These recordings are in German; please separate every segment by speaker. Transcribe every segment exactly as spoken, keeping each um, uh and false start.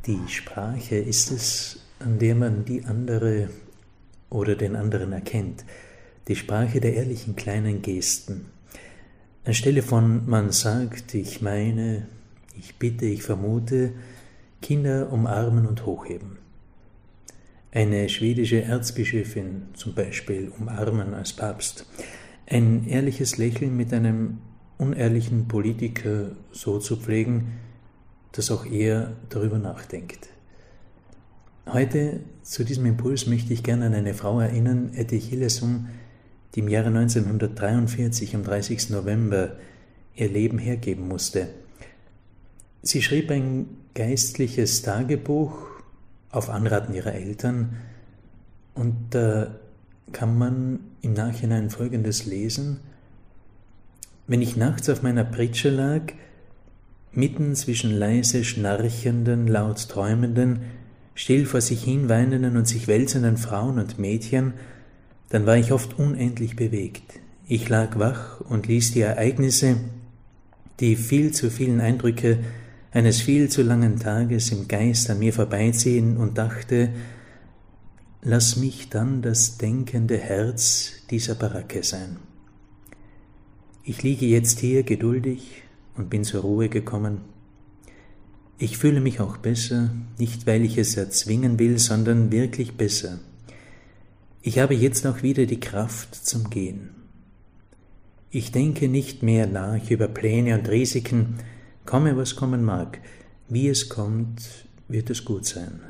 Speaker 1: Die Sprache ist es, an der man die andere oder den anderen erkennt. Die Sprache der ehrlichen kleinen Gesten. Anstelle von man sagt, ich meine, ich bitte, ich vermute, Kinder umarmen und hochheben. Eine schwedische Erzbischöfin zum Beispiel umarmen als Papst. Ein ehrliches Lächeln mit einem unehrlichen Politiker so zu pflegen, dass auch er darüber nachdenkt. Heute zu diesem Impuls möchte ich gerne an eine Frau erinnern, Etty Hillesum, die im Jahre neunzehnhundertdreiundvierzig am dreißigsten November ihr Leben hergeben musste. Sie schrieb ein geistliches Tagebuch auf Anraten ihrer Eltern und da kann man im Nachhinein Folgendes lesen: Wenn ich nachts auf meiner Pritsche lag, mitten zwischen leise schnarchenden, laut träumenden, still vor sich hin weinenden und sich wälzenden Frauen und Mädchen, dann war ich oft unendlich bewegt. Ich lag wach und ließ die Ereignisse, die viel zu vielen Eindrücke eines viel zu langen Tages im Geist an mir vorbeiziehen und dachte, lass mich dann das denkende Herz dieser Baracke sein. Ich liege jetzt hier geduldig und bin zur Ruhe gekommen. Ich fühle mich auch besser, nicht weil ich es erzwingen will, sondern wirklich besser. Ich habe jetzt auch wieder die Kraft zum Gehen. Ich denke nicht mehr nach über Pläne und Risiken, komme was kommen mag. Wie es kommt, wird es gut sein.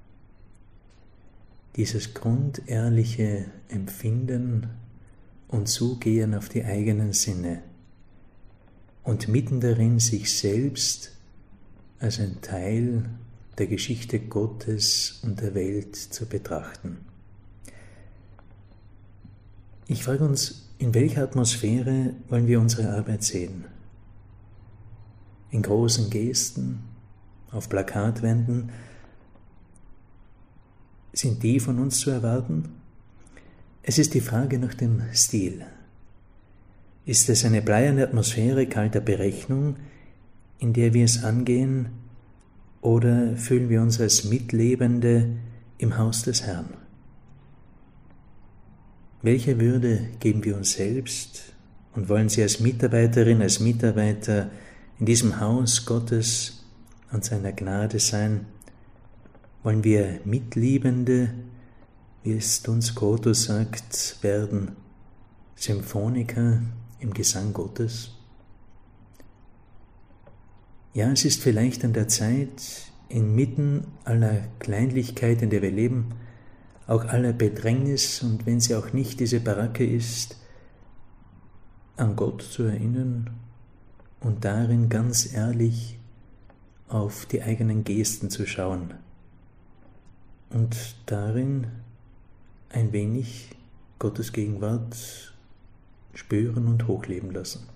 Speaker 1: Dieses grundehrliche Empfinden und Zugehen auf die eigenen Sinne und mitten darin sich selbst als ein Teil der Geschichte Gottes und der Welt zu betrachten. Ich frage uns, in welcher Atmosphäre wollen wir unsere Arbeit sehen? In großen Gesten, auf Plakatwänden? Sind die von uns zu erwarten? Es ist die Frage nach dem Stil. Ist es eine bleierne Atmosphäre kalter Berechnung, in der wir es angehen, oder fühlen wir uns als Mitlebende im Haus des Herrn? Welche Würde geben wir uns selbst und wollen sie als Mitarbeiterin, als Mitarbeiter in diesem Haus Gottes und seiner Gnade sein? Wollen wir Mitliebende, wie es Duns Scoto sagt, werden, Symphoniker im Gesang Gottes? Ja, es ist vielleicht an der Zeit, inmitten aller Kleinlichkeit, in der wir leben, auch aller Bedrängnis, und wenn sie auch nicht diese Baracke ist, an Gott zu erinnern und darin ganz ehrlich auf die eigenen Gesten zu schauen und darin ein wenig Gottes Gegenwart spüren und hochleben lassen.